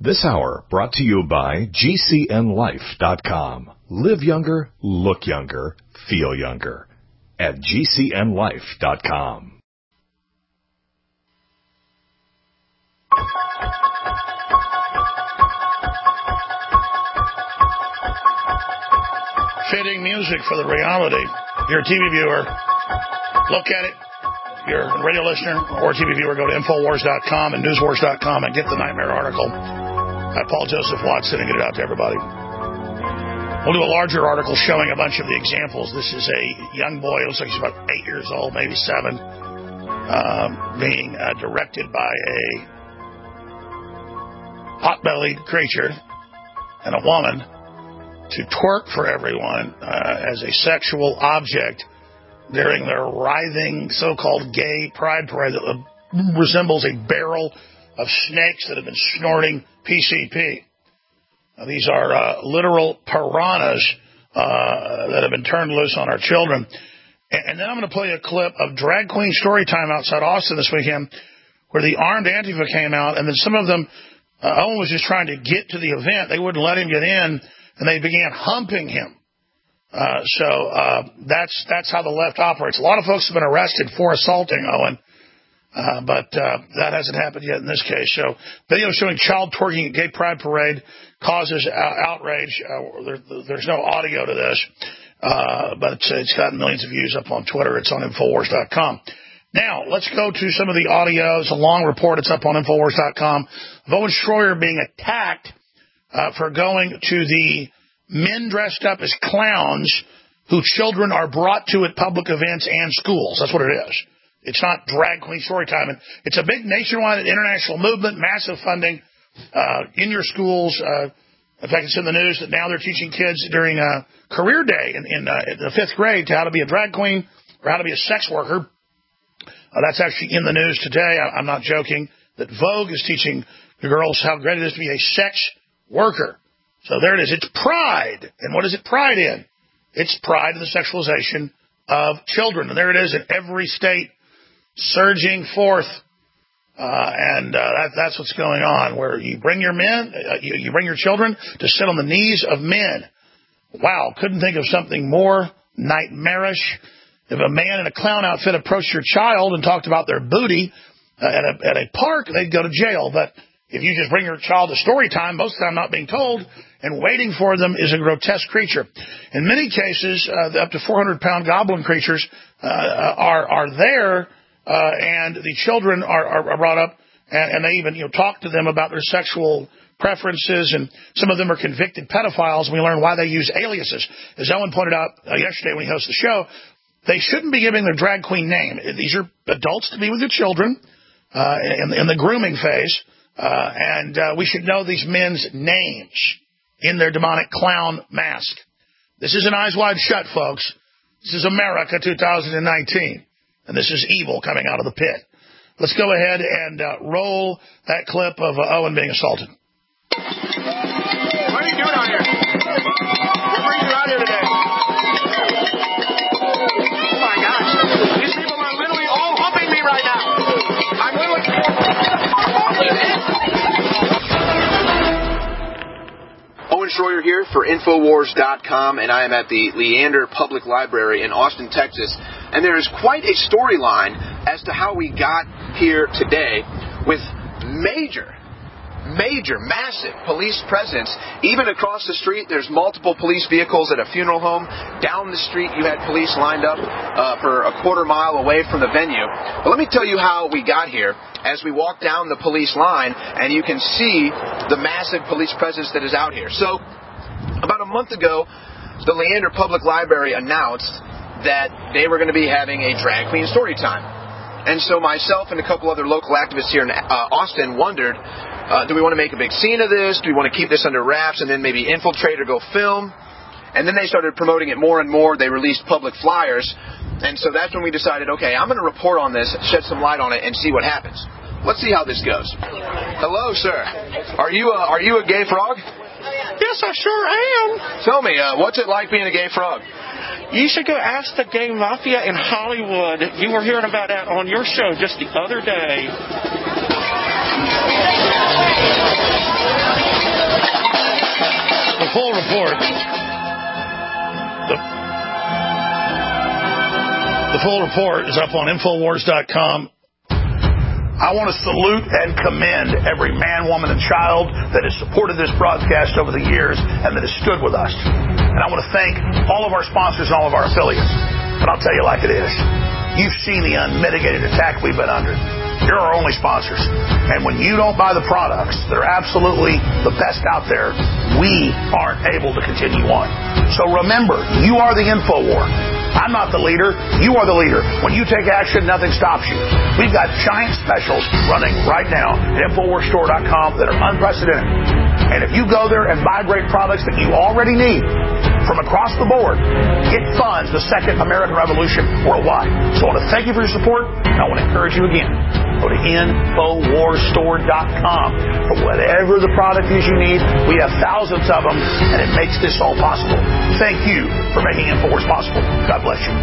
This hour brought to you by GCNLife.com. Live younger, look younger, feel younger at GCNLife.com. Fitting music for the reality. If you're a TV viewer, look at it. If you're a radio listener or TV viewer, go to Infowars.com and Newswars.com and get the Nightmare article by Paul Joseph Watson and get it out to everybody. We'll do a larger article showing a bunch of the examples. This is a young boy, looks like he's about 8 years old, maybe 7, being directed by a pot-bellied creature and a woman to twerk for everyone as a sexual object during their writhing so-called gay pride parade that resembles a barrel of snakes that have been snorting PCP. Now, these are literal piranhas that have been turned loose on our children. And then I'm going to play a clip of Drag Queen Storytime outside Austin this weekend where the armed Antifa came out, and then some of them, Owen was just trying to get to the event. They wouldn't let him get in, and they began humping him. That's how the left operates. A lot of folks have been arrested for assaulting Owen, but that hasn't happened yet in this case. So video showing child twerking at gay pride parade causes outrage. There's no audio to this, but it's gotten millions of views up on Twitter. It's on Infowars.com. Now, let's go to some of the audio. It's a long report. It's up on Infowars.com of Owen Schroyer being attacked for going to the men dressed up as clowns who children are brought to at public events and schools. That's what it is. It's not Drag Queen Storytime. And it's a big nationwide international movement, massive funding in your schools. In fact, it's in the news that now they're teaching kids during career day in the 5th grade to how to be a drag queen or how to be a sex worker. That's actually in the news today. I'm not joking. That Vogue is teaching the girls how great it is to be a sex worker. So there it is. It's pride. And what is it pride in? It's pride in the sexualization of children. And there it is in every state, surging forth. That's what's going on, where you bring your men, you bring your children to sit on the knees of men. Wow, couldn't think of something more nightmarish. If a man in a clown outfit approached your child and talked about their booty at a park, they'd go to jail. But if you just bring your child to story time, most of the time not being told, and waiting for them is a grotesque creature. In many cases, up to 400-pound goblin creatures are there, and the children are brought up, and they even talk to them about their sexual preferences, and some of them are convicted pedophiles, and we learn why they use aliases. As Owen pointed out yesterday when he hosted the show, they shouldn't be giving their drag queen name. These are adults to be with their children in the grooming phase. And we should know these men's names in their demonic clown mask. This isn't Eyes Wide Shut, folks. This is America 2019. And this is evil coming out of the pit. Let's go ahead and roll that clip of Owen being assaulted. What are you doing out here? What brings you out here today? Oh, my gosh. These people are literally all humping me right now. I'm literally... Owen Schroyer here for Infowars.com, and I am at the Leander Public Library in Austin, Texas. And there is quite a storyline as to how we got here today with massive police presence. Even across the street, there's multiple police vehicles at a funeral home. Down the street, you had police lined up for a quarter mile away from the venue. But let me tell you how we got here as we walk down the police line, and you can see the massive police presence that is out here. So, about a month ago, the Leander Public Library announced that they were going to be having a drag queen story time. And so myself and a couple other local activists here in Austin wondered, do we want to make a big scene of this? Do we want to keep this under wraps and then maybe infiltrate or go film? And then they started promoting it more and more. They released public flyers. And so that's when we decided, okay, I'm going to report on this, shed some light on it, and see what happens. Let's see how this goes. Hello, sir. Are you a gay frog? Yes, I sure am. Tell me, what's it like being a gay frog? You should go ask the gay mafia in Hollywood. You were hearing about that on your show just the other day. report. The full report is up on Infowars.com. I want to salute and commend every man, woman, and child that has supported this broadcast over the years and that has stood with us. And I want to thank all of our sponsors and all of our affiliates. But I'll tell you like it is. You've seen the unmitigated attack we've been under. You're our only sponsors. And when you don't buy the products that are absolutely the best out there, we aren't able to continue on. So remember, you are the InfoWar. I'm not the leader. You are the leader. When you take action, nothing stops you. We've got giant specials running right now at InfoWarsStore.com that are unprecedented. And if you go there and buy great products that you already need from across the board, it funds the second American Revolution worldwide. So I want to thank you for your support, and I want to encourage you again. Go to InfoWarsStore.com for whatever the product is you need. We have thousands of them, and it makes this all possible. Thank you for making InfoWars possible. God bless you.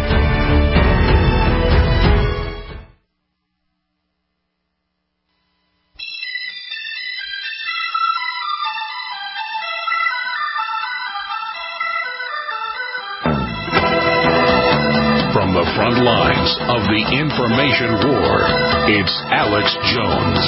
From the front lines of the information war, it's Alex Jones.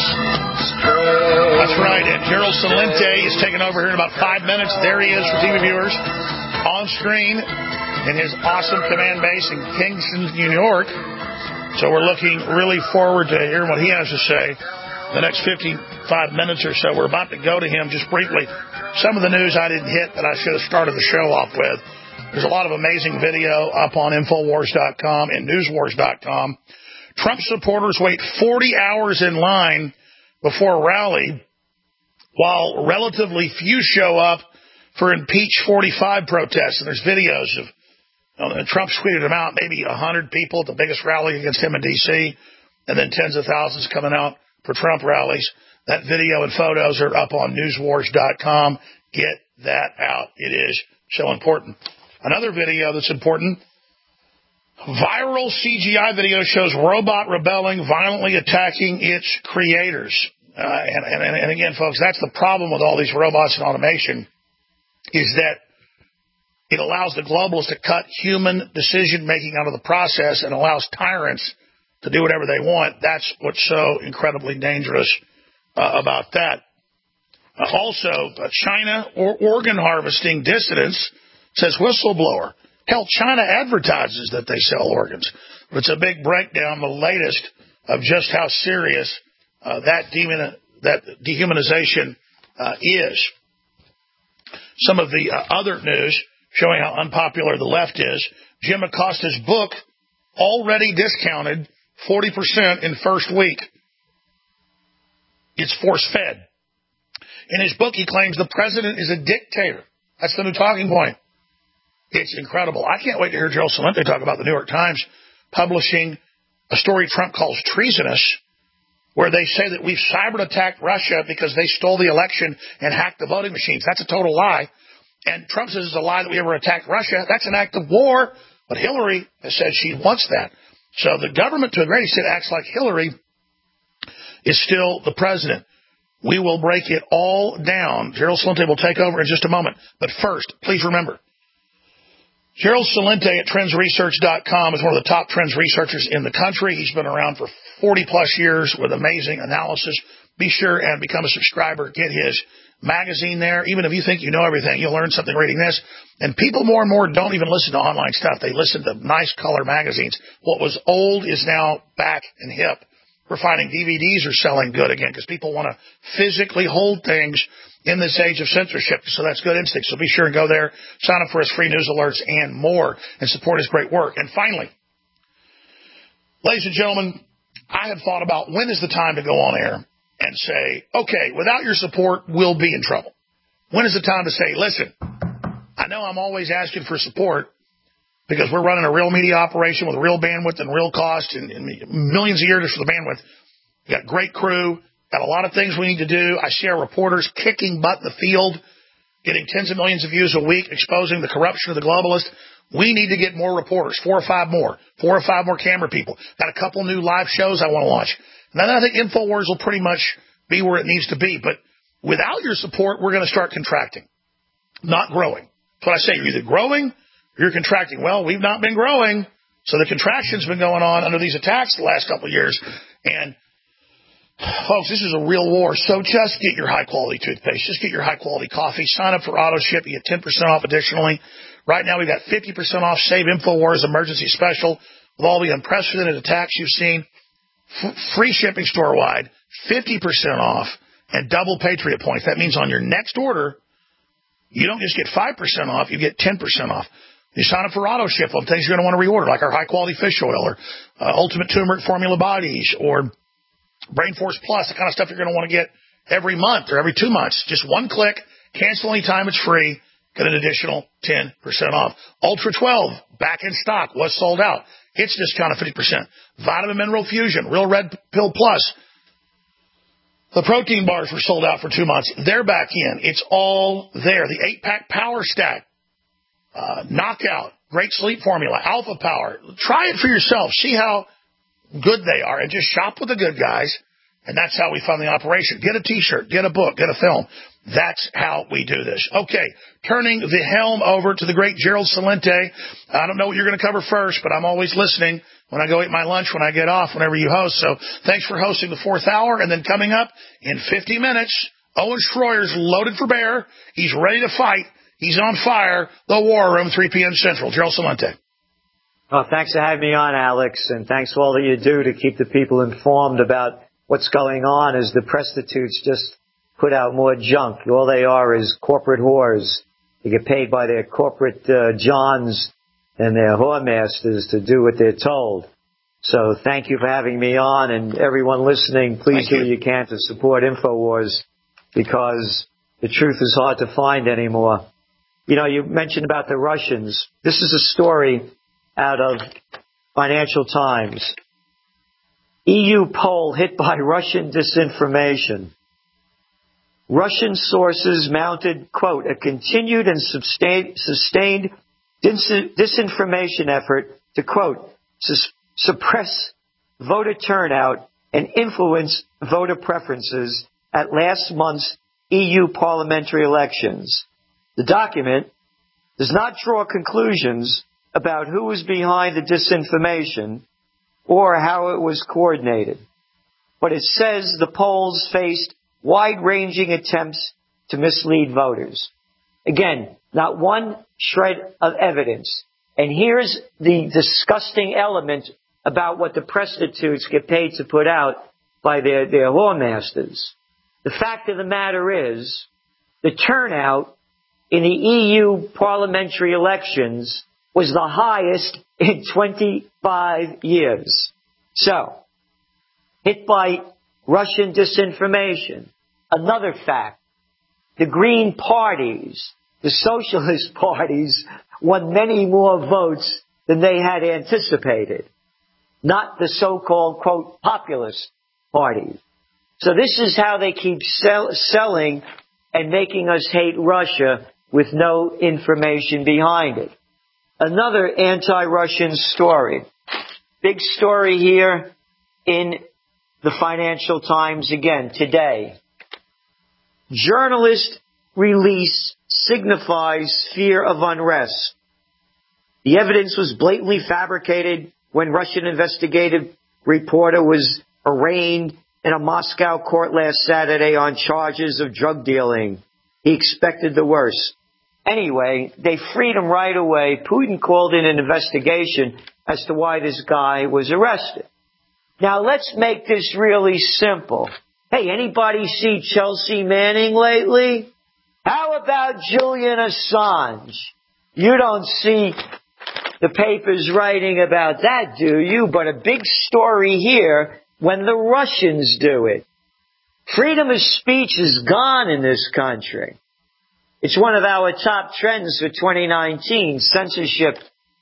That's right, and Gerald Celente is taking over here in about 5 minutes. There he is for TV viewers on screen in his awesome command base in Kingston, New York. So we're looking really forward to hearing what he has to say the next 55 minutes or so. We're about to go to him just briefly. Some of the news I didn't hit that I should have started the show off with. There's a lot of amazing video up on Infowars.com and Newswars.com. Trump supporters wait 40 hours in line before a rally while relatively few show up for Impeach 45 protests. And there's videos of Trump tweeted them out, maybe 100 people at the biggest rally against him in D.C., and then tens of thousands coming out for Trump rallies. That video and photos are up on Newswars.com. Get that out. It is so important. Another video that's important, viral CGI video shows robot rebelling, violently attacking its creators. And again, folks, that's the problem with all these robots and automation, is that it allows the globalists to cut human decision-making out of the process and allows tyrants to do whatever they want. That's what's so incredibly dangerous about that. Also, China organ harvesting dissidents, says whistleblower. Hell, China advertises that they sell organs. But it's a big breakdown, the latest, of just how serious that dehumanization is. Some of the other news showing how unpopular the left is. Jim Acosta's book, already discounted 40% in first week. It's force-fed. In his book, he claims the president is a dictator. That's the new talking point. It's incredible. I can't wait to hear Gerald Celente talk about the New York Times publishing a story Trump calls treasonous, where they say that we've cyber-attacked Russia because they stole the election and hacked the voting machines. That's a total lie. And Trump says it's a lie that we ever attacked Russia. That's an act of war. But Hillary has said she wants that. So the government, to a great extent, acts like Hillary is still the president. We will break it all down. Gerald Celente will take over in just a moment. But first, please remember, Gerald Celente at TrendsResearch.com is one of the top trends researchers in the country. He's been around for 40-plus years with amazing analysis. Be sure and become a subscriber. Get his magazine there. Even if you think you know everything, you'll learn something reading this. And people more and more don't even listen to online stuff. They listen to nice color magazines. What was old is now back and hip. We're finding DVDs are selling good again because people want to physically hold things in this age of censorship. So that's good instinct. So be sure and go there, sign up for his free news alerts and more, and support his great work. And finally, ladies and gentlemen, I have thought about when is the time to go on air and say, okay, without your support, we'll be in trouble. When is the time to say, listen, I know I'm always asking for support because we're running a real media operation with real bandwidth and real cost and millions a year just for the bandwidth. We got a great crew, got a lot of things we need to do. I see our reporters kicking butt in the field, getting tens of millions of views a week, exposing the corruption of the globalists. We need to get more reporters, 4 or 5 more camera people. Got a couple new live shows I want to launch. And then I think InfoWars will pretty much be where it needs to be. But without your support, we're going to start contracting. not growing. That's what I say. You're either growing or you're contracting. Well, we've not been growing, so the contraction's been going on under these attacks the last couple of years. And, folks, this is a real war. So just get your high-quality toothpaste. Just get your high-quality coffee. Sign up for AutoShip. You get 10% off additionally. Right now, we've got 50% off Save InfoWars Emergency Special with all the unprecedented attacks you've seen. Free shipping store-wide, 50% off, and double Patriot points. That means on your next order, you don't just get 5% off, you get 10% off. You sign up for AutoShip on things you're going to want to reorder, like our high-quality fish oil or Ultimate Turmeric Formula Bodies or Brain Force Plus, the kind of stuff you're going to want to get every month or every 2 months. Just one click, cancel anytime, it's free, get an additional 10% off. Ultra 12, back in stock, was sold out. It's discounted 50%. Vitamin Mineral Fusion, Real Red Pill Plus. The protein bars were sold out for 2 months. They're back in. It's all there. The 8-pack Power Stack, Knockout, Great Sleep Formula, Alpha Power. Try it for yourself. See how good they are. And just shop with the good guys. And that's how we fund the operation. Get a T-shirt, get a book, get a film. That's how we do this. Okay, turning the helm over to the great Gerald Celente. I don't know what you're going to cover first, but I'm always listening when I go eat my lunch, when I get off, whenever you host. So thanks for hosting the fourth hour. And then coming up in 50 minutes, Owen Schroyer's loaded for bear. He's ready to fight. He's on fire. The War Room, 3 p.m. Central. Gerald Celente. Well, thanks for having me on, Alex, and thanks for all that you do to keep the people informed about what's going on as the prostitutes just put out more junk. All they are is corporate whores. They get paid by their corporate Johns and their whoremasters to do what they're told. So thank you for having me on, and everyone listening, please do what you can to support InfoWars, because the truth is hard to find anymore. You know, you mentioned about the Russians. This is a story out of Financial Times. EU poll hit by Russian disinformation. Russian sources mounted, quote, a continued and sustained disinformation effort to, quote, suppress voter turnout and influence voter preferences at last month's EU parliamentary elections. The document does not draw conclusions about who was behind the disinformation or how it was coordinated, but it says the polls faced wide-ranging attempts to mislead voters. Again, not one shred of evidence. And here's the disgusting element about what the prostitutes get paid to put out by their whoremasters. The fact of the matter is, the turnout in the EU parliamentary elections was the highest in 25 years. So, hit by Russian disinformation. Another fact, the Green parties, the socialist parties, won many more votes than they had anticipated. Not the so-called, quote, populist party. So this is how they keep selling and making us hate Russia with no information behind it. Another anti-Russian story. Big story here in the Financial Times again today. Journalist release signifies fear of unrest. The evidence was blatantly fabricated when Russian investigative reporter was arraigned in a Moscow court last Saturday on charges of drug dealing. He expected the worst. Anyway, they freed him right away. Putin called in an investigation as to why this guy was arrested. Now, let's make this really simple. Hey, anybody see Chelsea Manning lately? How about Julian Assange? You don't see the papers writing about that, do you? But a big story here when the Russians do it. Freedom of speech is gone in this country. It's one of our top trends for 2019, censorship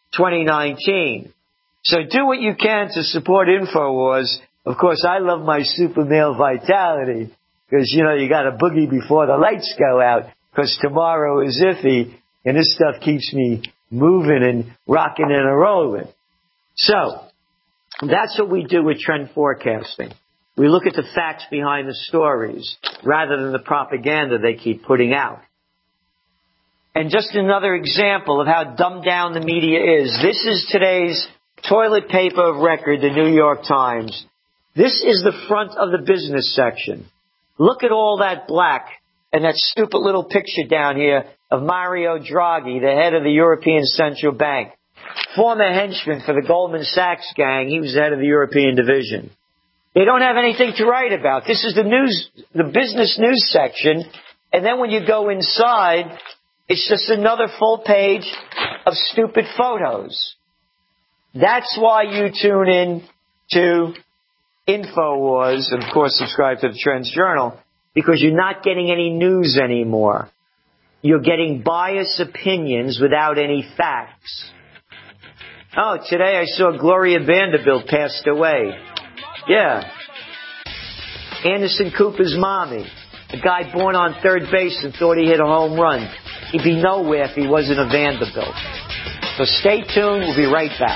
2019. So do what you can to support InfoWars. Of course, I love my super male vitality because, you know, you got to boogie before the lights go out because tomorrow is iffy and this stuff keeps me moving and rocking and a-rolling. So that's what we do with trend forecasting. We look at the facts behind the stories rather than the propaganda they keep putting out. And just another example of how dumbed down the media is. This is today's toilet paper of record, the New York Times. This is the front of the business section. Look at all that black and that stupid little picture down here of Mario Draghi, the head of the European Central Bank. Former henchman for the Goldman Sachs gang. He was the head of the European division. They don't have anything to write about. This is the business news section. And then when you go inside, it's just another full page of stupid photos. That's why you tune in to InfoWars and, of course, subscribe to the Trends Journal, because you're not getting any news anymore. You're getting biased opinions without any facts. Oh, today I saw Gloria Vanderbilt passed away. Yeah. Anderson Cooper's mommy. A guy born on third base and thought he hit a home run. He'd be nowhere if he wasn't a Vanderbilt. So stay tuned. We'll be right back.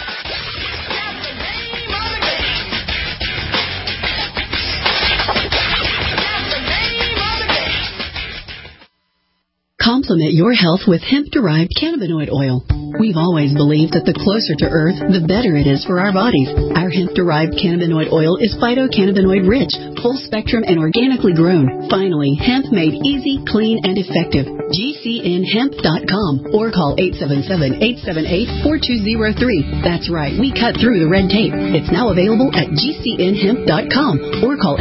Complement your health with hemp-derived cannabinoid oil. We've always believed that the closer to Earth, the better it is for our bodies. Our hemp-derived cannabinoid oil is phytocannabinoid-rich, full-spectrum, and organically grown. Finally, hemp made easy, clean, and effective. GCNhemp.com or call 877-878-4203. That's right, we cut through the red tape. It's now available at GCNhemp.com or call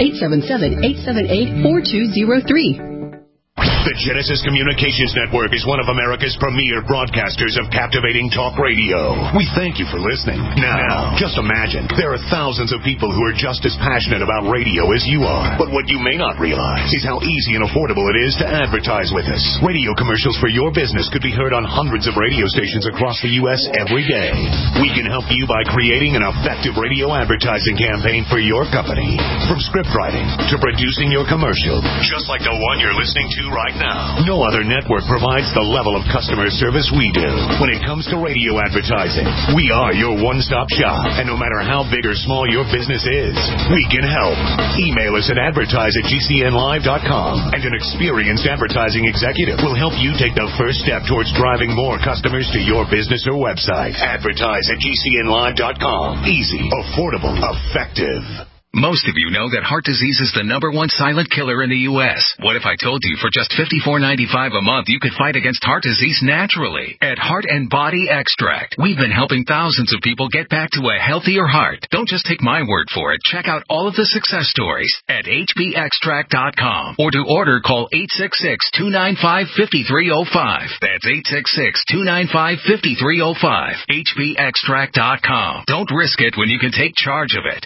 877-878-4203. The Genesis Communications Network is one of America's premier broadcasters of captivating talk radio. We thank you for listening. Now, just imagine, there are thousands of people who are just as passionate about radio as you are. But what you may not realize is how easy and affordable it is to advertise with us. Radio commercials for your business could be heard on hundreds of radio stations across the U.S. every day. We can help you by creating an effective radio advertising campaign for your company. From script writing to producing your commercial, just like the one you're listening to right now. No other network provides the level of customer service we do. When it comes to radio advertising, we are your one-stop shop. And no matter how big or small your business is, we can help. Email us at advertise@gcnlive.com, and an experienced advertising executive will help you take the first step towards driving more customers to your business or website. Advertise@gcnlive.com. Easy, affordable, effective. Most of you know that heart disease is the #1 silent killer in the U.S. What if I told you for just $54.95 a month you could fight against heart disease naturally? At Heart and Body Extract, we've been helping thousands of people get back to a healthier heart. Don't just take my word for it. Check out all of the success stories at hbextract.com, or to order, call 866-295-5305. That's 866-295-5305. hbextract.com. Don't risk it when you can take charge of it.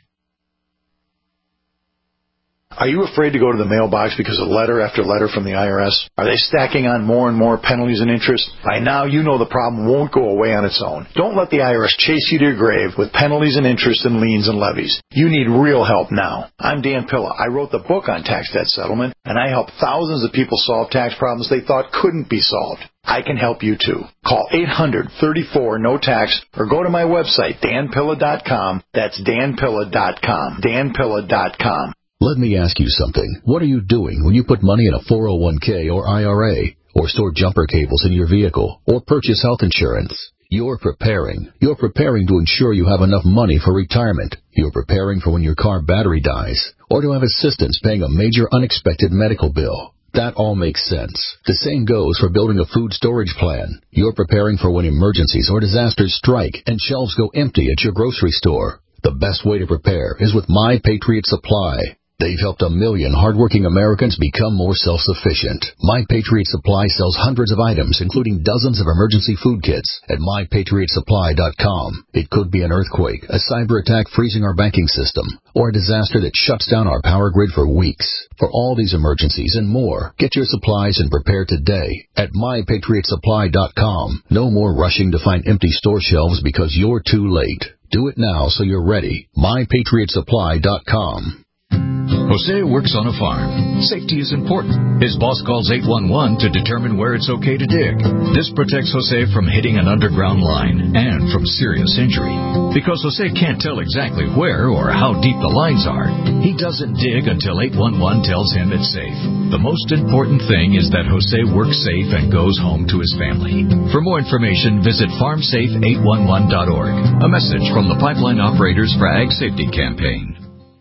Are you afraid to go to the mailbox because of letter after letter from the IRS? Are they stacking on more and more penalties and interest? By now, you know the problem won't go away on its own. Don't let the IRS chase you to your grave with penalties and interest and liens and levies. You need real help now. I'm Dan Pilla. I wrote the book on tax debt settlement, and I help thousands of people solve tax problems they thought couldn't be solved. I can help you too. Call 800-34-NO-TAX or go to my website, danpilla.com. That's danpilla.com. danpilla.com. Let me ask you something. What are you doing when you put money in a 401k or IRA, or store jumper cables in your vehicle, or purchase health insurance? You're preparing. You're preparing to ensure you have enough money for retirement. You're preparing for when your car battery dies, or to have assistance paying a major unexpected medical bill. That all makes sense. The same goes for building a food storage plan. You're preparing for when emergencies or disasters strike and shelves go empty at your grocery store. The best way to prepare is with My Patriot Supply. They've helped 1 million hardworking Americans become more self-sufficient. My Patriot Supply sells hundreds of items, including dozens of emergency food kits at MyPatriotSupply.com. It could be an earthquake, a cyber attack freezing our banking system, or a disaster that shuts down our power grid for weeks. For all these emergencies and more, get your supplies and prepare today at MyPatriotSupply.com. No more rushing to find empty store shelves because you're too late. Do it now so you're ready. MyPatriotSupply.com. Jose works on a farm. Safety is important. His boss calls 811 to determine where it's okay to dig. This protects Jose from hitting an underground line and from serious injury. Because Jose can't tell exactly where or how deep the lines are, he doesn't dig until 811 tells him it's safe. The most important thing is that Jose works safe and goes home to his family. For more information, visit farmsafe811.org. A message from the Pipeline Operators for Ag Safety campaign.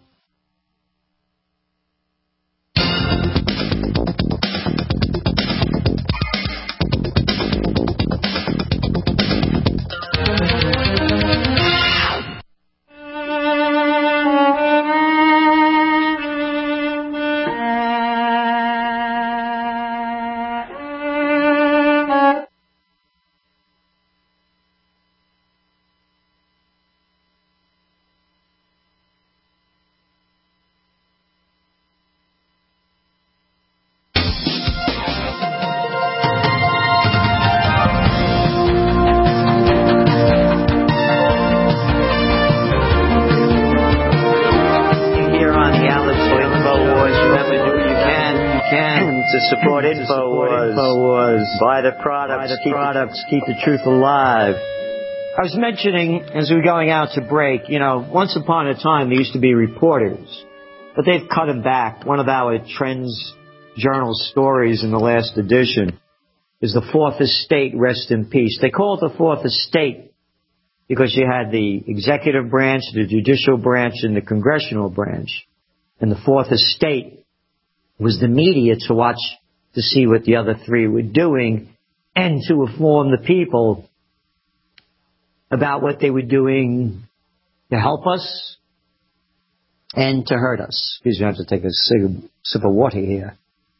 Support InfoWars. Buy the products, keep the truth alive. I was mentioning, as we were going out to break, once upon a time there used to be reporters, but they've cut them back. One of our Trends Journal stories in the last edition is the Fourth Estate, rest in peace. They call it the Fourth Estate because you had the executive branch, the judicial branch, and the congressional branch. And the Fourth Estate was the media to watch to see what the other three were doing and to inform the people about what they were doing to help us and to hurt us. Excuse me, I have to take a sip of water here.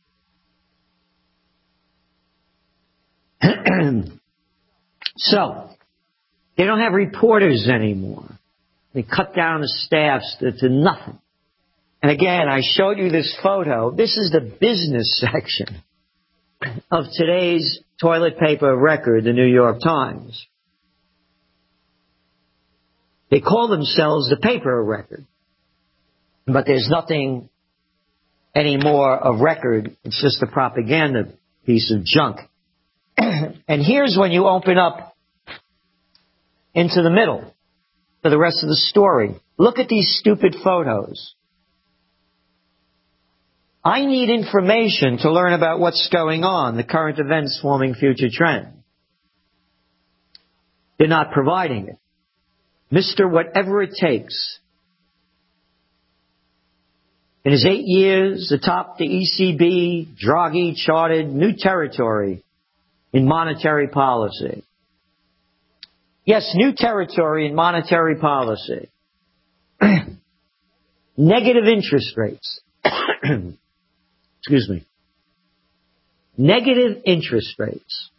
So, they don't have reporters anymore. They cut down the staffs to nothing. And again, I showed you this photo. This is the business section of today's toilet paper record, the New York Times. They call themselves the paper record. But there's nothing anymore of record. It's just a propaganda piece of junk. And here's when you open up into the middle for the rest of the story. Look at these stupid photos. I need information to learn about what's going on, the current events forming future trend. They're not providing it. Mr. Whatever It Takes. In his 8 years atop the ECB, Draghi charted new territory in monetary policy. Yes, new territory in monetary policy. Negative interest rates. Excuse me. Negative interest rates.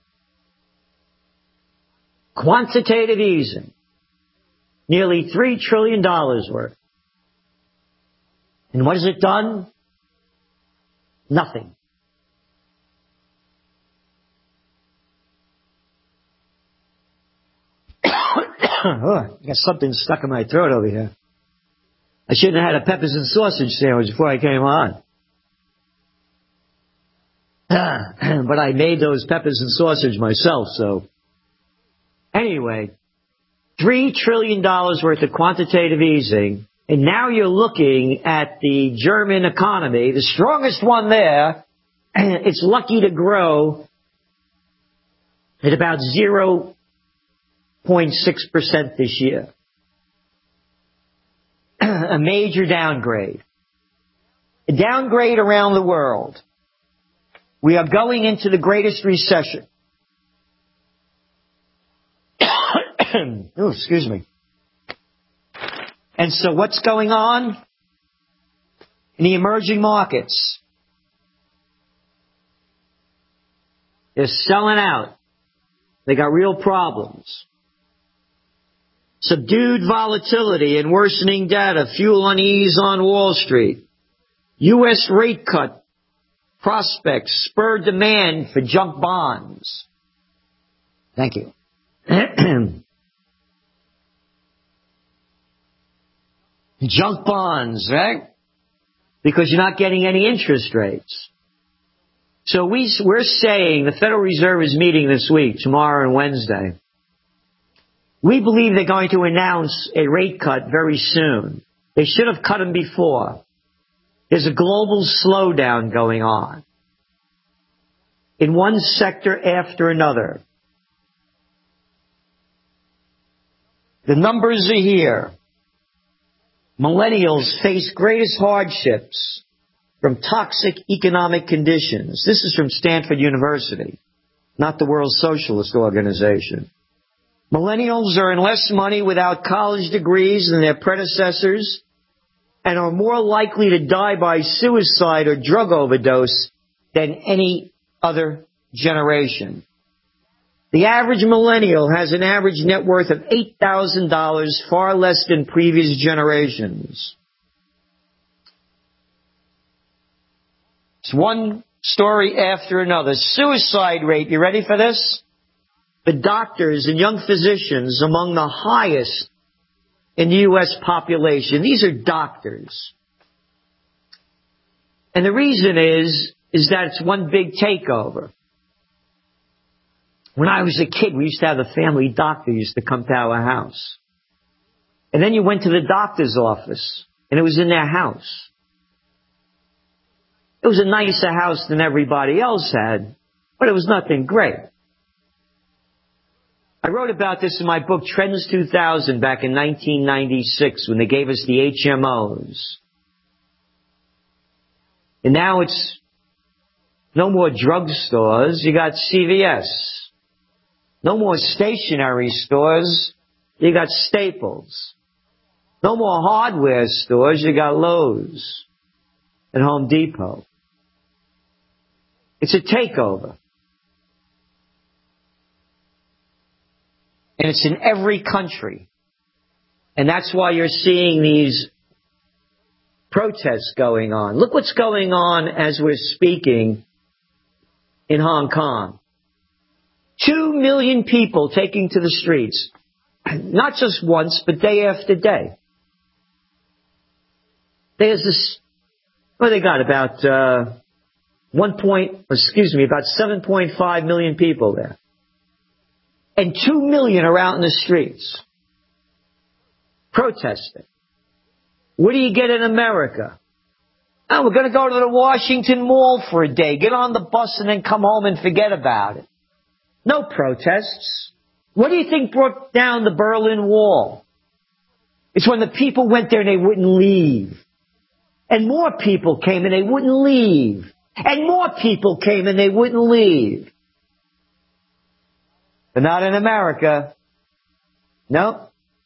Quantitative easing. Nearly $3 trillion worth. And what has it done? Nothing. I got something stuck in my throat over here. I shouldn't have had a peppers and sausage sandwich before I came on. But I made those peppers and sausage myself, so. Anyway, $3 trillion worth of quantitative easing, and now you're looking at the German economy, the strongest one there. It's lucky to grow at about 0.6% this year. A major downgrade. A downgrade around the world. We are going into the greatest recession. Oh, excuse me. And so what's going on in the emerging markets? They're selling out. They got real problems. Subdued volatility and worsening data fuel unease on Wall Street. U.S. rate cut prospects spur demand for junk bonds. Thank you. Junk bonds, right? because you're not getting any interest rates. So we're saying the Federal Reserve is meeting this week, tomorrow and Wednesday. We believe they're going to announce a rate cut very soon. They should have cut them before. There's a global slowdown going on in one sector after another. The numbers are here. Millennials face greatest hardships from toxic economic conditions. This is from Stanford University, not the World Socialist Organization. Millennials earn less money without college degrees than their predecessors and are more likely to die by suicide or drug overdose than any other generation. The average millennial has an average net worth of $8,000, far less than previous generations. It's one story after another. Suicide rate, you ready for this? The doctors and young physicians among the highest in the U.S. population. These are doctors. And the reason is that it's one big takeover. When I was a kid, we used to have a family doctor used to come to our house. And then you went to the doctor's office, and it was in their house. It was a nicer house than everybody else had, but it was nothing great. I wrote about this in my book, Trends 2000, back in 1996, when they gave us the HMOs. And now it's no more drugstores, you got CVS. No more stationery stores, you got Staples. No more hardware stores, you got Lowe's and Home Depot. It's a takeover. And it's in every country. And that's why you're seeing these protests going on. Look what's going on as we're speaking in Hong Kong. 2 million people taking to the streets. Not just once, but day after day. There's this, they got about 7.5 million people there. And 2 million are out in the streets protesting. What do you get in America? Oh, we're going to go to the Washington Mall for a day, get on the bus and then come home and forget about it. No protests. What do you think brought down the Berlin Wall? It's when the people went there and they wouldn't leave. And more people came and they wouldn't leave. And more people came and they wouldn't leave. But not in America. Nope.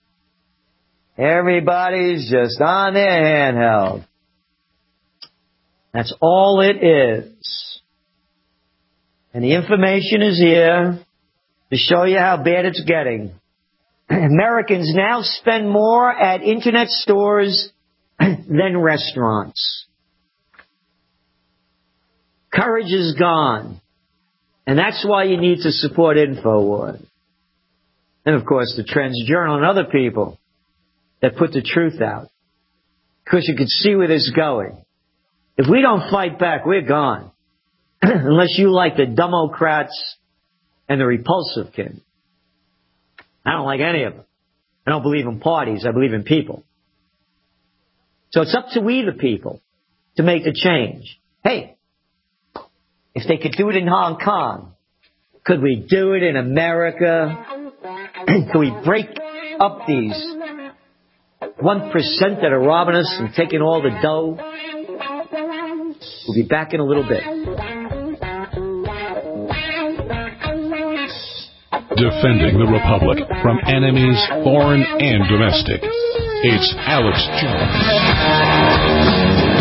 Everybody's just on their handheld. That's all it is. And the information is here to show you how bad it's getting. Americans now spend more at internet stores than restaurants. Courage is gone. And that's why you need to support InfoWars. And, of course, the Trends Journal and other people that put the truth out. Because you can see where this is going. If we don't fight back, we're gone. Unless you like the Democrats and the repulsive kid. I don't like any of them. I don't believe in parties. I believe in people. So it's up to we, the people, to make a change. Hey, if they could do it in Hong Kong, could we do it in America? Could we break up these 1% that are robbing us and taking all the dough? We'll be back in a little bit. Defending the Republic from enemies, foreign and domestic. It's Alex Jones.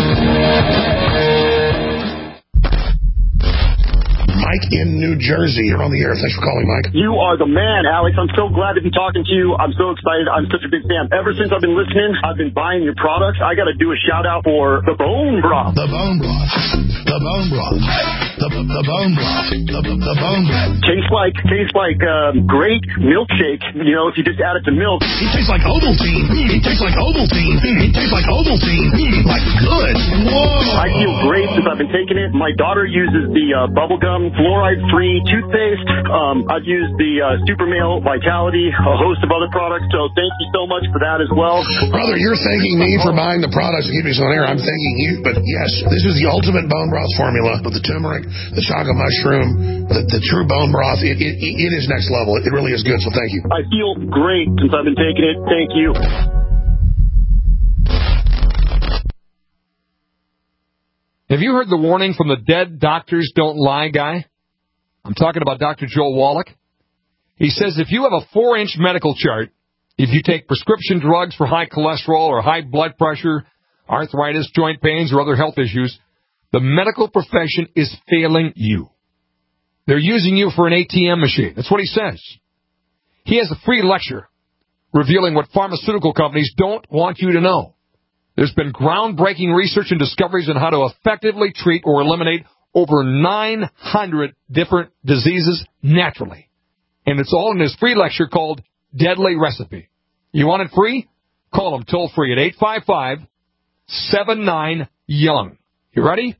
Mike in New Jersey. You're on the air. Thanks for calling, Mike. You are the man, Alex. I'm so glad to be talking to you. I'm so excited. I'm such a big fan. Ever since I've been listening, I've been buying your products. I got to do a shout out for the Bone Broth. The Bone Broth. The Bone Broth. The bone broth. The bone broth. Tastes like great milkshake. You know, if you just add it to milk. It tastes like Ovaltine. It tastes like Ovaltine. It tastes like Ovaltine. Like good. Whoa. I feel great since I've been taking it. My daughter uses the bubblegum fluoride-free toothpaste. I've used the Super Male Vitality, a host of other products. So thank you so much for that as well. Brother, you're thanking me for buying the products and keeping us on air. I'm thanking you. But yes, this is the ultimate bone broth formula with the turmeric, the chaga mushroom, the true bone broth. It is next level. It really is good. So thank you. I feel great since I've been taking it. Thank you. Have you heard the warning from the Dead Doctors Don't Lie guy? I'm talking about Dr. Joel Wallach. He says if you have a 4-inch medical chart, if you take prescription drugs for high cholesterol or high blood pressure, arthritis, joint pains, or other health issues, the medical profession is failing you. They're using you for an ATM machine. That's what he says. He has a free lecture revealing what pharmaceutical companies don't want you to know. There's been groundbreaking research and discoveries on how to effectively treat or eliminate over 900 different diseases naturally. And it's all in his free lecture called Deadly Recipe. You want it free? Call him toll-free at 855-79-YOUNG. You ready?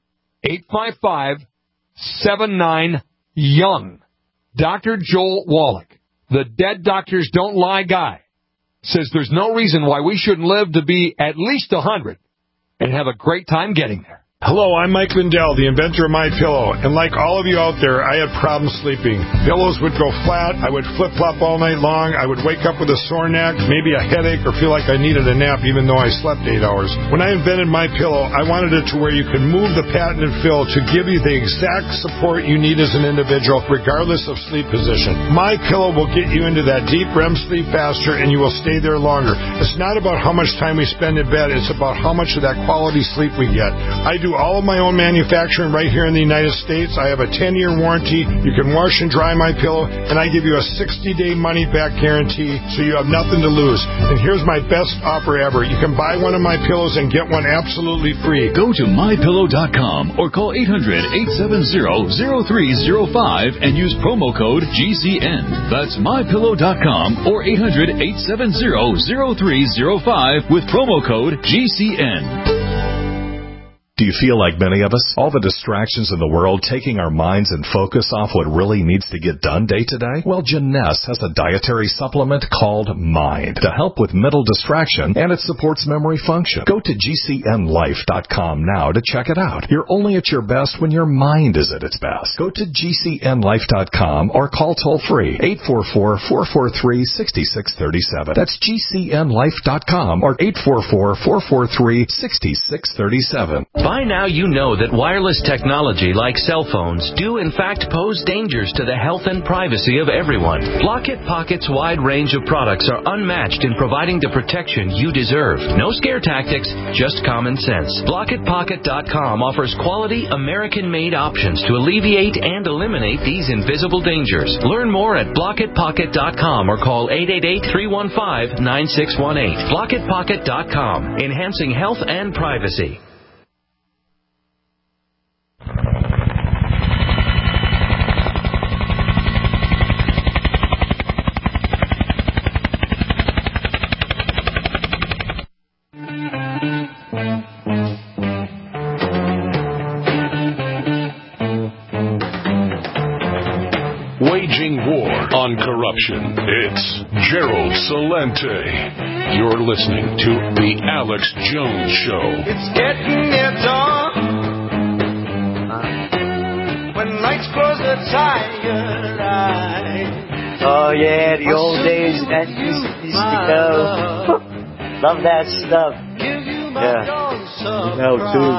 855-79-YOUNG. Dr. Joel Wallach, the Dead Doctors Don't Lie guy, says there's no reason why we shouldn't live to be at least 100 and have a great time getting there. Hello, I'm Mike Lindell, the inventor of MyPillow, and like all of you out there, I had problems sleeping. Pillows would go flat, I would flip-flop all night long, I would wake up with a sore neck, maybe a headache, or feel like I needed a nap even though I slept 8 hours. When I invented MyPillow, I wanted it to where you could move the patented fill to give you the exact support you need as an individual, regardless of sleep position. MyPillow will get you into that deep REM sleep faster, and you will stay there longer. It's not about how much time we spend in bed, it's about how much of that quality sleep we get. I do all of my own manufacturing right here in the United States. I have a 10-year warranty. You can wash and dry my pillow, and I give you a 60-day money-back guarantee, so you have nothing to lose. And here's my best offer ever. You can buy one of my pillows and get one absolutely free. Go to MyPillow.com or call 800-870-0305 and use promo code GCN. That's MyPillow.com or 800-870-0305 with promo code GCN. Do you feel like many of us? All the distractions in the world taking our minds and focus off what really needs to get done day to day? Well, Jeunesse has a dietary supplement called Mind to help with mental distraction, and it supports memory function. Go to GCNlife.com now to check it out. You're only at your best when your mind is at its best. Go to GCNlife.com or call toll-free 844-443-6637. That's GCNlife.com or 844-443-6637. By now you know that wireless technology like cell phones do in fact pose dangers to the health and privacy of everyone. Blockit Pocket's wide range of products are unmatched in providing the protection you deserve. No scare tactics, just common sense. BlockitPocket.com offers quality American-made options to alleviate and eliminate these invisible dangers. Learn more at BlockitPocket.com or call 888-315-9618. BlockitPocket.com, enhancing health and privacy. Waging war on corruption. It's Gerald Celente. You're listening to The Alex Jones Show. It's getting near dawn. When nights close the tired eyes. Oh yeah, the old days that used to go. Love that stuff. Yeah. You know,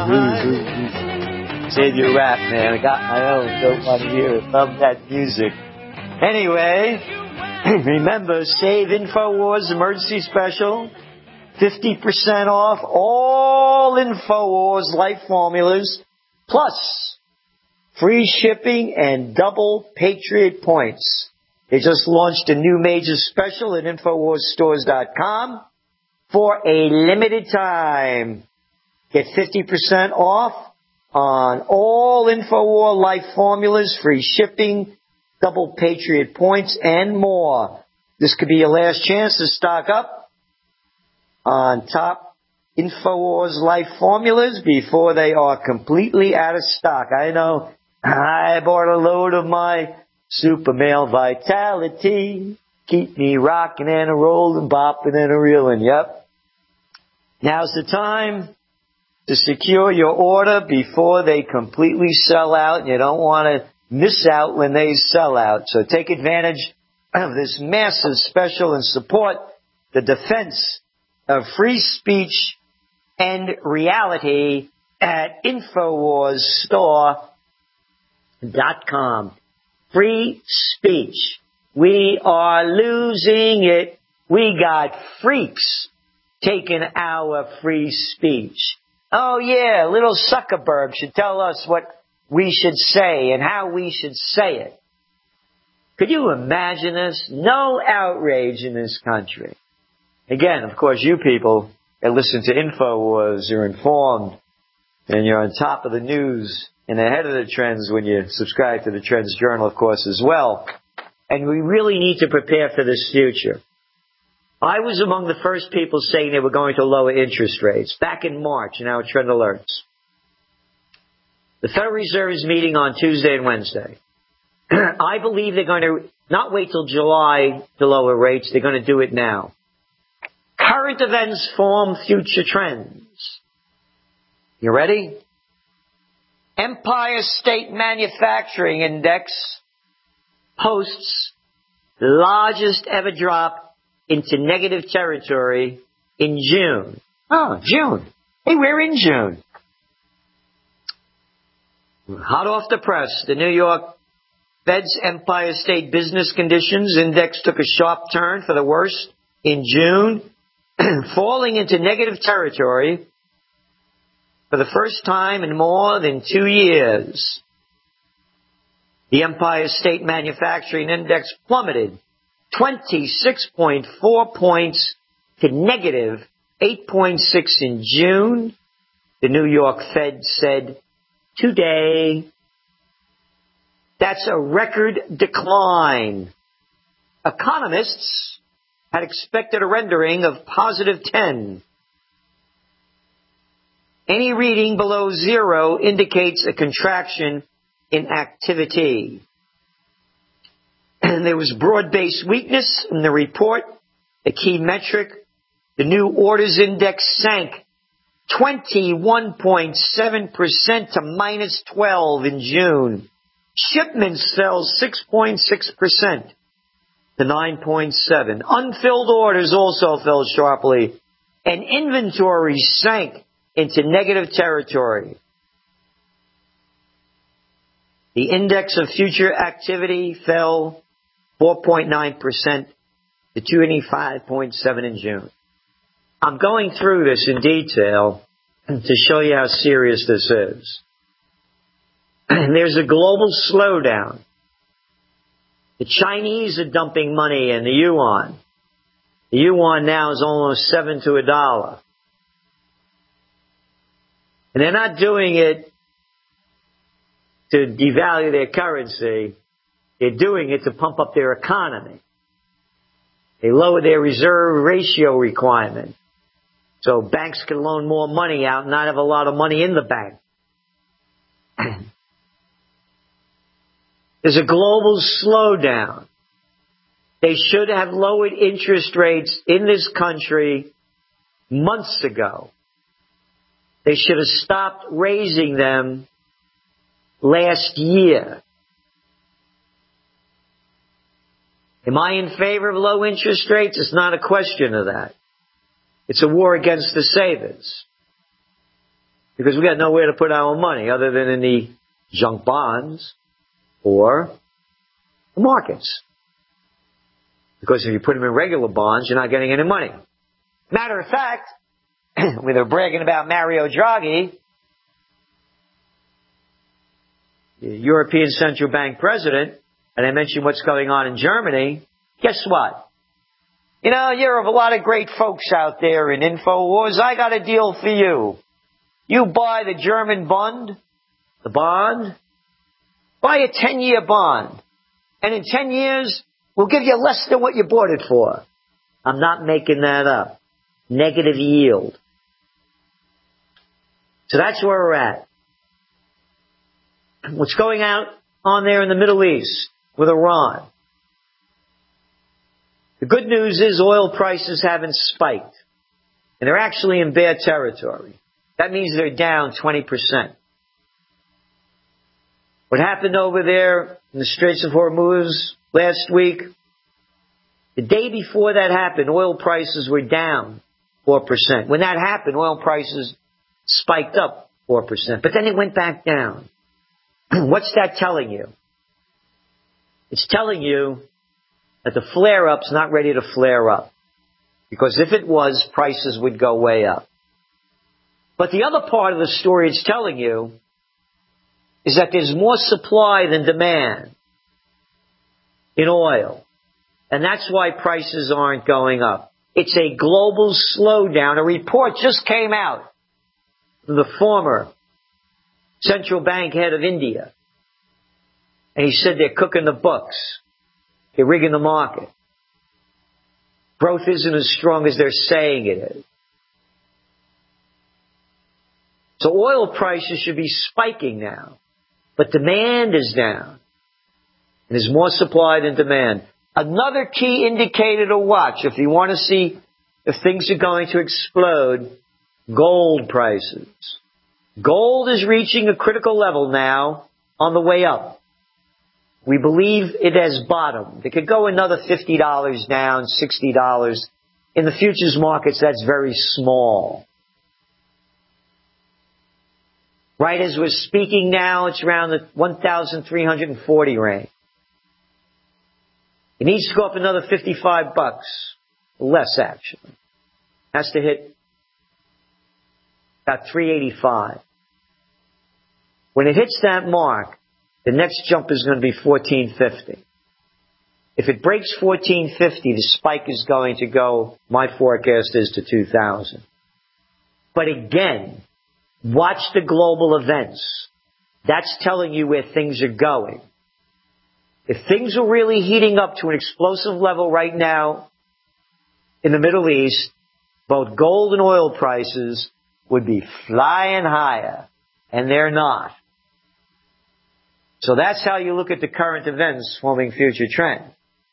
save your rap, man. I got my own. Don't want to hear it. Love that music. Anyway, remember, Save InfoWars Emergency Special. 50% off all InfoWars Life Formulas. Plus, free shipping and double Patriot points. They just launched a new major special at InfoWarsStores.com for a limited time. Get 50% off on all InfoWar Life formulas, free shipping, double Patriot points, and more. This could be your last chance to stock up on top InfoWars Life formulas before they are completely out of stock. I know I bought a load of my Super Male Vitality. Keep me rocking and a rolling, bopping and a reeling. Yep. Now's the time to secure your order before they completely sell out. You don't want to miss out when they sell out. So take advantage of this massive special and support the defense of free speech and reality at InfoWarsStore.com. Free speech. We are losing it. We got freaks taking our free speech. Oh yeah, little Zuckerberg should tell us what we should say and how we should say it. Could you imagine this? No outrage in this country. Again, of course, you people that listen to InfoWars, you're informed and you're on top of the news and ahead of the trends when you subscribe to the Trends Journal, of course, as well. And we really need to prepare for this future. I was among the first people saying they were going to lower interest rates back in March in our Trend Alerts. The Federal Reserve is meeting on Tuesday and Wednesday. I believe they're going to not wait till July to lower rates. They're going to do it now. Current events form future trends. You ready? Empire State Manufacturing Index posts the largest ever drop into negative territory in June. Oh, June. Hey, we're in June. Hot off the press, the New York Fed's Empire State Business Conditions Index took a sharp turn for the worse in June, falling into negative territory for the first time in more than 2 years. The Empire State Manufacturing Index plummeted 26.4 points to negative 8.6 in June, the New York Fed said today. That's a record decline. Economists had expected a rendering of positive 10. Any reading below zero indicates a contraction in activity. And there was broad-based weakness in the report. A key metric, the new orders index sank 21.7% to minus 12 in June. Shipments fell 6.6% to 9.7. Unfilled orders also fell sharply, and inventory sank into negative territory. The index of future activity fell 4.9% to 285.7 in June. I'm going through this in detail to show you how serious this is. There's a global slowdown. The Chinese are dumping money in the yuan. The yuan now is almost 7 to $1. And they're not doing it to devalue their currency. They're doing it to pump up their economy. They lower their reserve ratio requirement so banks can loan more money out and not have a lot of money in the bank. There's a global slowdown. They should have lowered interest rates in this country months ago. They should have stopped raising them last year. Am I in favor of low interest rates? It's not a question of that. It's a war against the savers. Because we got nowhere to put our money other than in the junk bonds or the markets. Because if you put them in regular bonds, you're not getting any money. Matter of fact, when they're bragging about Mario Draghi, the European Central Bank president, and I mentioned what's going on in Germany, guess what? You know, you're a lot of great folks out there in InfoWars. I got a deal for you. You buy the German Bund the bond, buy a 10-year bond. And in 10 years, we'll give you less than what you bought it for. I'm not making that up. Negative yield. So that's where we're at. What's going on there in the Middle East with Iran? The good news is oil prices haven't spiked. And they're actually in bad territory. That means they're down 20%. What happened over there in the Straits of Hormuz last week? The day before that happened, oil prices were down 4%. When that happened, oil prices spiked up 4%. But then it went back down. What's that telling you? It's telling you that the flare-up's not ready to flare up. Because if it was, prices would go way up. But the other part of the story it's telling you is that there's more supply than demand in oil. And that's why prices aren't going up. It's a global slowdown. A report just came out from the former central bank head of India. And he said they're cooking the books. They're rigging the market. Growth isn't as strong as they're saying it is. So oil prices should be spiking now. But demand is down. And there's more supply than demand. Another key indicator to watch if you want to see if things are going to explode, gold prices. Gold is reaching a critical level now on the way up. We believe it has bottomed. It could go another $50 down, $60. In the futures markets, that's very small. Right as we're speaking now, it's around the 1,340 range. It needs to go up another $55. Less, actually. Has to hit about 385. When it hits that mark, the next jump is going to be 1450. If it breaks 1450, the spike is going to go, my forecast is to 2000. But again, watch the global events. That's telling you where things are going. If things are really heating up to an explosive level right now in the Middle East, both gold and oil prices would be flying higher, and they're not. So that's how you look at the current events forming future trend.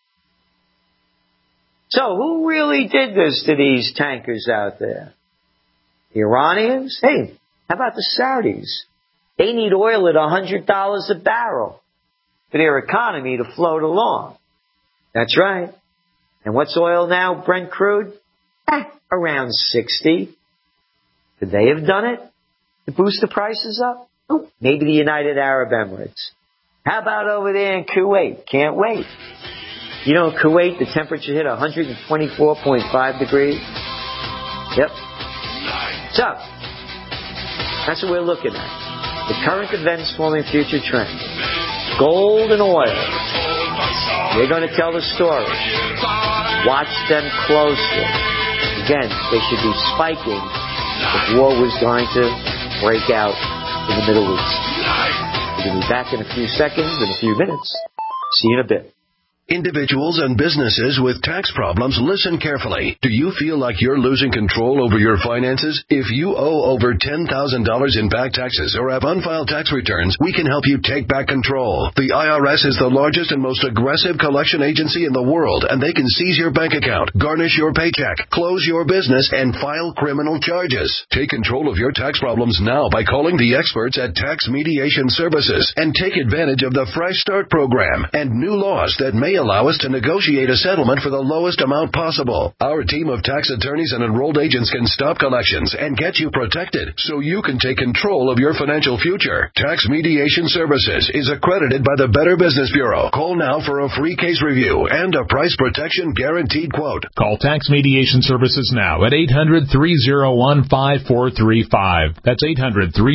So who really did this to these tankers out there? The Iranians? Hey, how about the Saudis? They need oil at $100 a barrel for their economy to float along. That's right. And what's oil now, Brent crude? Around 60. Could they have done it to boost the prices up? Oh, maybe the United Arab Emirates. How about over there in Kuwait? Can't wait. You know, in Kuwait, the temperature hit 124.5 degrees. Yep. So, that's what we're looking at. The current events forming future trends. Gold and oil. They're going to tell the story. Watch them closely. Again, they should be spiking if war was going to break out in the Middle East. We're going to be back in a few seconds, in a few minutes. See you in a bit. Individuals and businesses with tax problems, listen carefully. Do you feel like you're losing control over your finances? If you owe over $10,000 in back taxes or have unfiled tax returns, we can help you take back control. The IRS is the largest and most aggressive collection agency in the world, and they can seize your bank account, garnish your paycheck, close your business, and file criminal charges. Take control of your tax problems now by calling the experts at Tax Mediation Services and take advantage of the Fresh Start program and new laws that may allow us to negotiate a settlement for the lowest amount possible. Our team of tax attorneys and enrolled agents can stop collections and get you protected so you can take control of your financial future. Tax Mediation Services is accredited by the Better Business Bureau. Call now for a free case review and a price protection guaranteed quote. Call Tax Mediation Services now at 800-301-5435. That's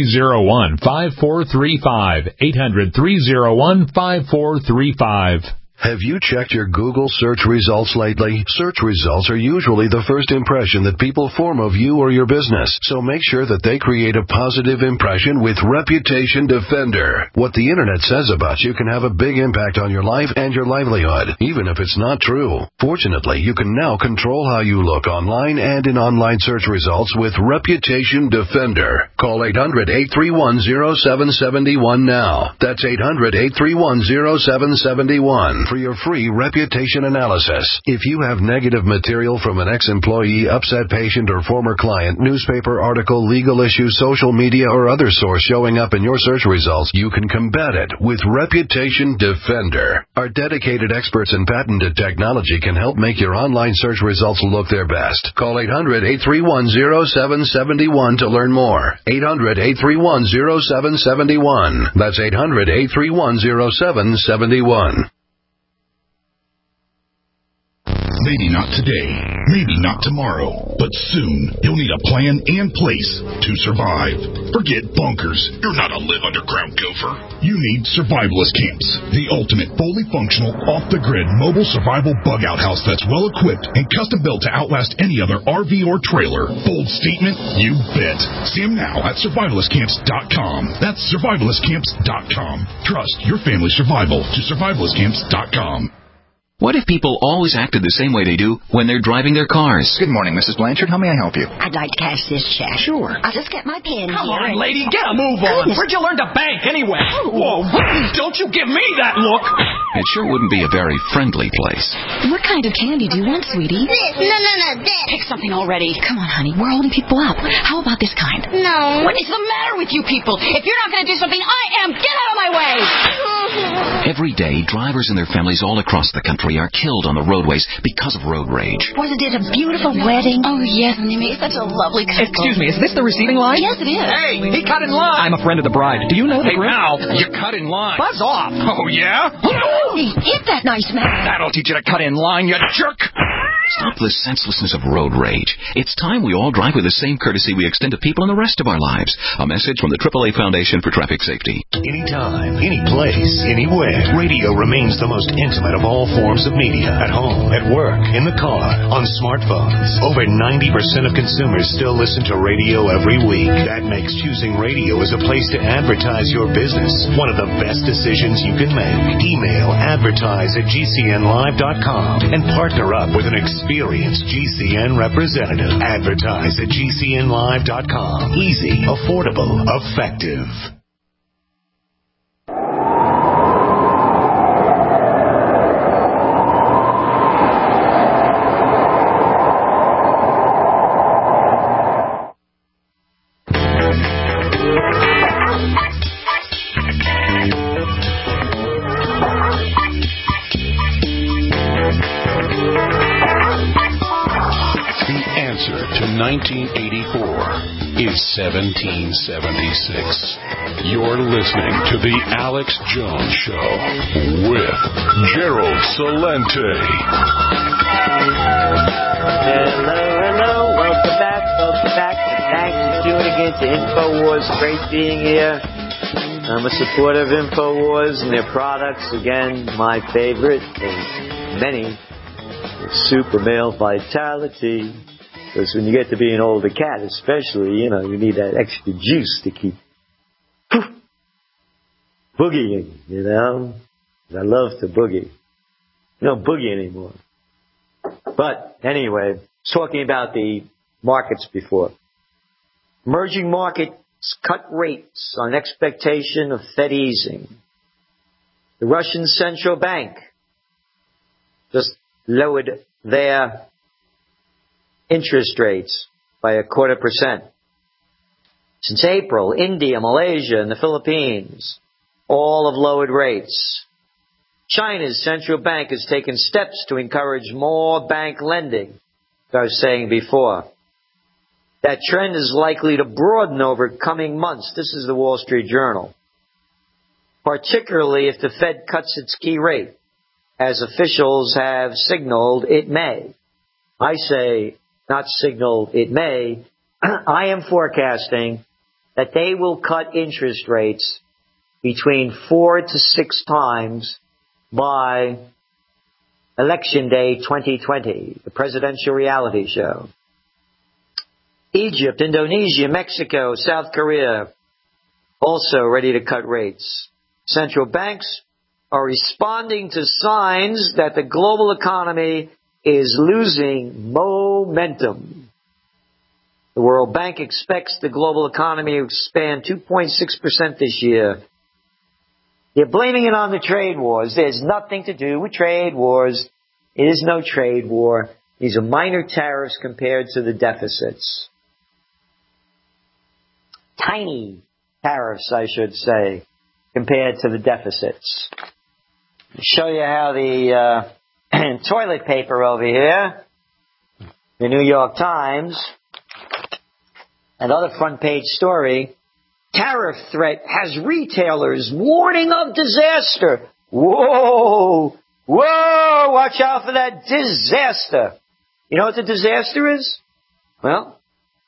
800-301-5435. 800-301-5435. Have you checked your Google search results lately? Search results are usually the first impression that people form of you or your business, so make sure that they create a positive impression with Reputation Defender. What the internet says about you can have a big impact on your life and your livelihood, even if it's not true. Fortunately, you can now control how you look online and in online search results with Reputation Defender. Call 800-831-0771 now. That's 800-831-0771 for your free reputation analysis. If you have negative material from an ex-employee, upset patient, or former client, newspaper article, legal issue, social media, or other source showing up in your search results, you can combat it with Reputation Defender. Our dedicated experts in patented technology can help make your online search results look their best. Call 800-831-0771 to learn more. 800-831-0771. That's 800-831-0771. Maybe not today, maybe not tomorrow, but soon you'll need a plan and place to survive. Forget bunkers. You're not a live underground gopher. You need survivalist camps, the ultimate fully functional, off-the-grid mobile survival bug-out house that's well-equipped and custom-built to outlast any other RV or trailer. Bold statement? You bet. See them now at survivalistcamps.com. That's survivalistcamps.com. Trust your family's survival to survivalistcamps.com. What if people always acted the same way they do when they're driving their cars? Good morning, Mrs. Blanchard. How may I help you? I'd like to cash this check. Sure. I'll just get my pen Come here. on, lady, get a move on. Where'd you learn to bank anyway? Whoa, don't you give me that look. It sure wouldn't be a very friendly place. What kind of candy do you want, sweetie? This. No, this. Pick something already. Come on, honey. We're holding people up. How about this kind? No. What is the matter with you people? If you're not going to do something, I am. Get out of my way. Every day, drivers and their families all across the country are killed on the roadways because of road rage. Wasn't it a beautiful wedding? Oh, yes, and they made such a lovely couple. Excuse me, is this the receiving line? Yes, it is. Hey, he cut in line. I'm a friend of the bride. Do you know the Hey, bride? now, you cut in line. Buzz off. Oh, yeah? Hey, hit that nice man. That'll teach you to cut in line, you jerk. Stop the senselessness of road rage. It's time we all drive with the same courtesy we extend to people in the rest of our lives. A message from the AAA Foundation for Traffic Safety. Anytime, any place, anywhere, radio remains the most intimate of all forms of media. At home, at work, in the car, on smartphones. Over 90% of consumers still listen to radio every week. That makes choosing radio as a place to advertise your business one of the best decisions you can make. Email advertise@gcnlive.com and partner up with an experienced GCN representative. Advertise at GCNlive.com. Easy, affordable, effective. The answer to 1984 is 1776. You're listening to The Alex Jones Show with Gerald Celente. Hello. Welcome back. Thanks for tuning in to InfoWars. Great being here. I'm a supporter of InfoWars and their products. Again, my favorite, and many, is Super Male Vitality. Because when you get to be an older cat, especially, you need that extra juice to keep boogieing, I love to boogie. You don't boogie anymore. But anyway, talking about the markets before. Emerging markets cut rates on expectation of Fed easing. The Russian Central Bank just lowered their interest rates by 0.25%. Since April, India, Malaysia, and the Philippines all have lowered rates. China's central bank has taken steps to encourage more bank lending, as I was saying before. That trend is likely to broaden over coming months. This is the Wall Street Journal. Particularly if the Fed cuts its key rate, as officials have signaled it may. I say, not signaled it may. I am forecasting that they will cut interest rates between 4 to 6 times by Election Day 2020, the presidential reality show. Egypt, Indonesia, Mexico, South Korea, also ready to cut rates. Central banks are responding to signs that the global economy is losing momentum. The World Bank expects the global economy to expand 2.6% this year. They're blaming it on the trade wars. There's nothing to do with trade wars. It is no trade war. These are minor tariffs compared to the deficits. Tiny tariffs, I should say, compared to the deficits. I'll show you how the toilet paper over here, the New York Times, another front page story, tariff threat has retailers warning of disaster. Whoa! Whoa! Watch out for that disaster. You know what the disaster is? Well,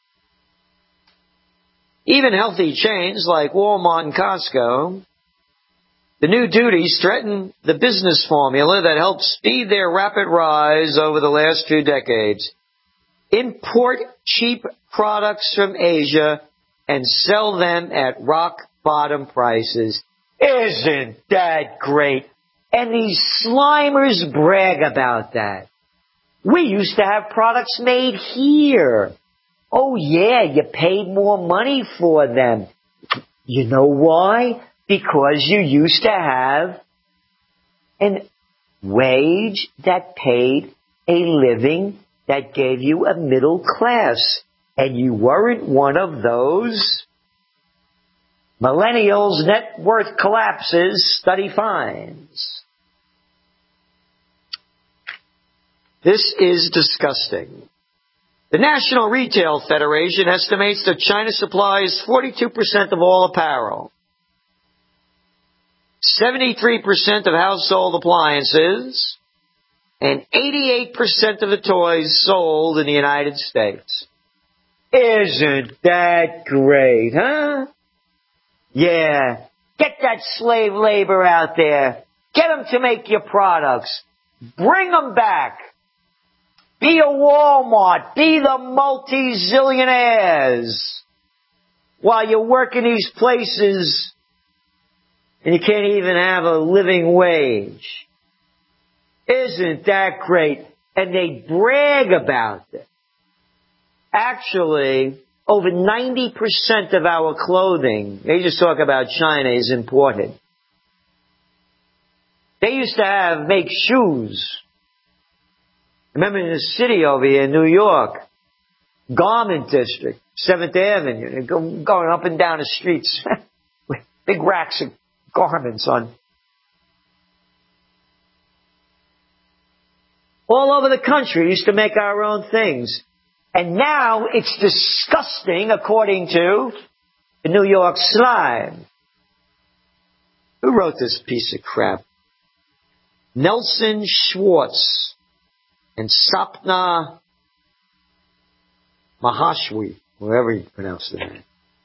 even healthy chains like Walmart and Costco, the new duties threaten the business formula that helped speed their rapid rise over the last 2 decades. Import cheap products from Asia and sell them at rock bottom prices. Isn't that great? And these slimers brag about that. We used to have products made here. Oh yeah, you paid more money for them. You know why? Because you used to have a wage that paid a living that gave you a middle class. And you weren't one of those. Millennials' net worth collapses, study finds. This is disgusting. The National Retail Federation estimates that China supplies 42% of all apparel, 73% of household appliances, and 88% of the toys sold in the United States. Isn't that great, huh? Yeah. Get that slave labor out there. Get them to make your products. Bring them back. Be a Walmart. Be the multi-zillionaires. While you work in these places and you can't even have a living wage. Isn't that great? And they brag about it. Actually, over 90% of our clothing, they just talk about China, is imported. They used to make shoes. Remember in the city over here in New York, Garment District, 7th Avenue, going up and down the streets with big racks of garments on. All over the country, we used to make our own things. And now it's disgusting, according to the New York Slime. Who wrote this piece of crap? Nelson Schwartz and Sapna Mahashwi, whoever you pronounce the name.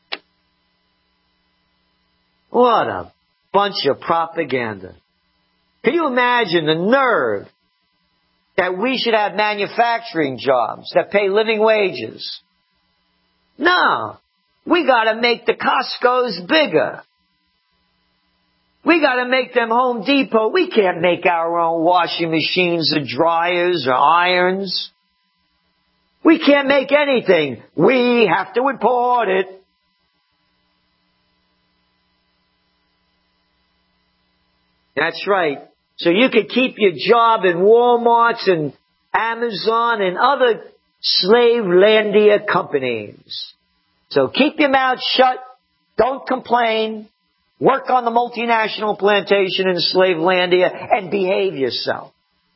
What a bunch of propaganda. Can you imagine the nerve that we should have manufacturing jobs that pay living wages? No. We gotta make the Costco's bigger. We gotta make them Home Depot. We can't make our own washing machines or dryers or irons. We can't make anything. We have to import it. That's right. So you could keep your job in Walmart's and Amazon and other slave-landia companies. So keep your mouth shut. Don't complain. Work on the multinational plantation in slave-landia and behave yourself.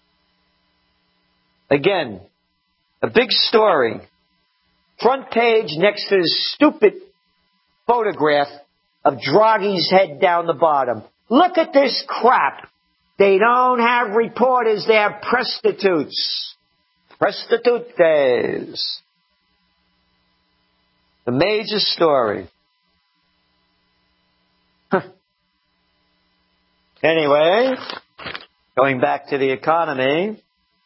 Again, a big story. Front page next to this stupid photograph of Draghi's head down the bottom. Look at this crap. They don't have reporters, they have prostitutes. Prostitutes. The major story. Anyway, Going back to the economy,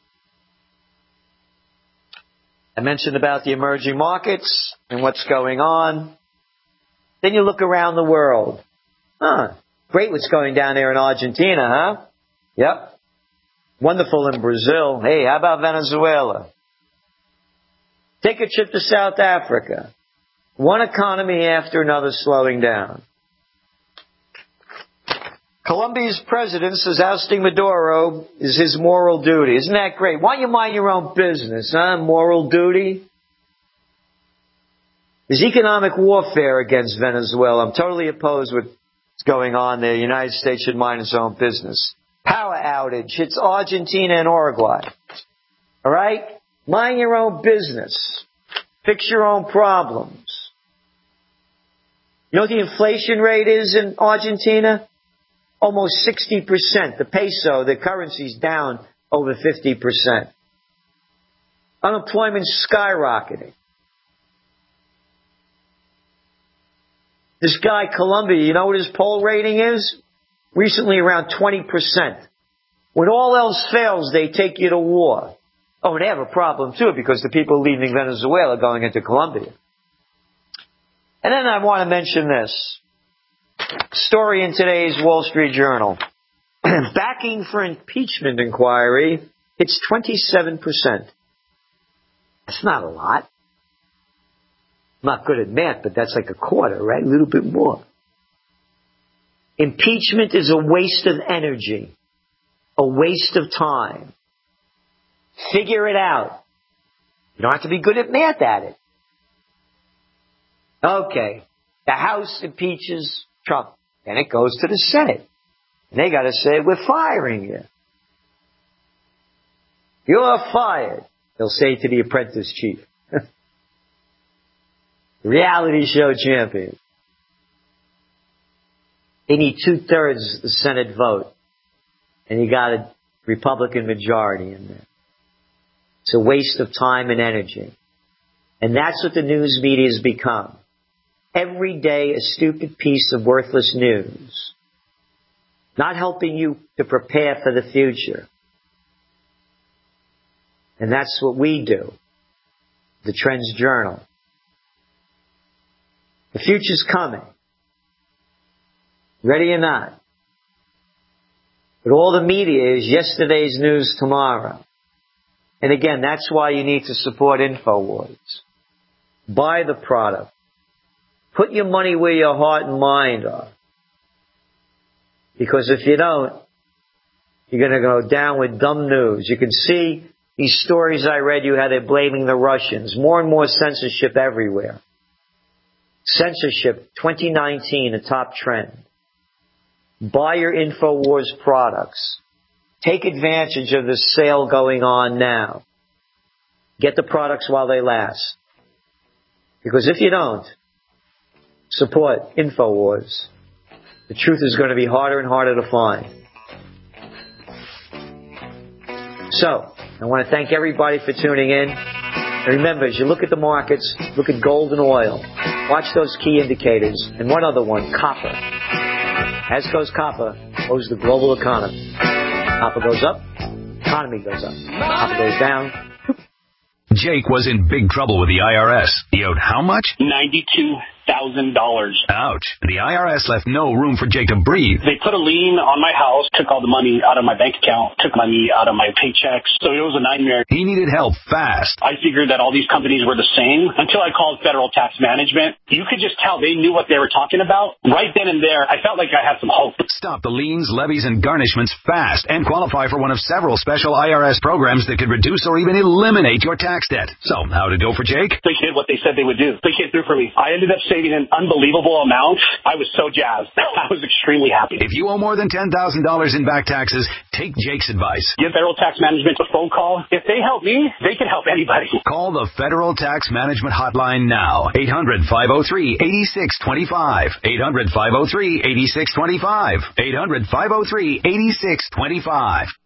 I mentioned about the emerging markets and what's going on. Then you look around the world. Great what's going down there in Argentina, huh? Yep. Wonderful in Brazil. Hey, how about Venezuela? Take a trip to South Africa. One economy after another slowing down. Colombia's president says ousting Maduro is his moral duty. Isn't that great? Why don't you mind your own business, huh? Moral duty? There's economic warfare against Venezuela. I'm totally opposed with what's going on there. The United States should mind its own business. Power outage. It's Argentina and Uruguay. All right? Mind your own business. Fix your own problems. You know what the inflation rate is in Argentina? Almost 60%. The peso, the currency's down over 50%. Unemployment's skyrocketing. This guy, Colombia, you know what his poll rating is? Recently around 20%. When all else fails, they take you to war. Oh, and they have a problem too because the people leaving Venezuela are going into Colombia. And then I want to mention this. Story in today's Wall Street Journal. Backing for impeachment inquiry, it's 27%. That's not a lot. I'm not good at math, but that's like a quarter, right? A little bit more. Impeachment is a waste of energy, a waste of time. Figure it out. You don't have to be good at math at it. Okay. The House impeaches Trump. Then it goes to the Senate. And they got to say, we're firing you. You're fired, they'll say to the apprentice chief. Reality show champion. They need 2/3 of the Senate vote. And you got a Republican majority in there. It's a waste of time and energy. And that's what the news media has become. Every day a stupid piece of worthless news. Not helping you to prepare for the future. And that's what we do. The Trends Journal. The future's coming. Ready or not. But all the media is yesterday's news tomorrow. And again, that's why you need to support InfoWars. Buy the product. Put your money where your heart and mind are. Because if you don't, you're going to go down with dumb news. You can see these stories I read you how they're blaming the Russians. More and more censorship everywhere. Censorship 2019, a top trend. Buy your InfoWars products. Take advantage of this sale going on now. Get the products while they last. Because if you don't, support InfoWars. The truth is going to be harder and harder to find. So, I want to thank everybody for tuning in. And remember, as you look at the markets, look at gold and oil. Watch those key indicators. And one other one, copper. As goes copper, goes the global economy. Copper goes up, economy goes up. Copper goes down. Jake was in big trouble with the IRS. He owed how much? $92,000. Ouch. The IRS left no room for Jake to breathe. They put a lien on my house, took all the money out of my bank account, took money out of my paychecks. So it was a nightmare. He needed help fast. I figured that all these companies were the same until I called Federal Tax Management. You could just tell they knew what they were talking about. Right then and there, I felt like I had some hope. Stop the liens, levies, and garnishments fast and qualify for one of several special IRS programs that could reduce or even eliminate your tax debt. So, how'd it go for Jake? They did what they said they would do. They came through for me. I ended up saving an unbelievable amount. I was so jazzed. I was extremely happy. If you owe more than $10,000 in back taxes, take Jake's advice. Give Federal Tax Management a phone call. If they help me, they can help anybody. Call the Federal Tax Management Hotline now. 800-503-8625. 800-503-8625. 800-503-8625.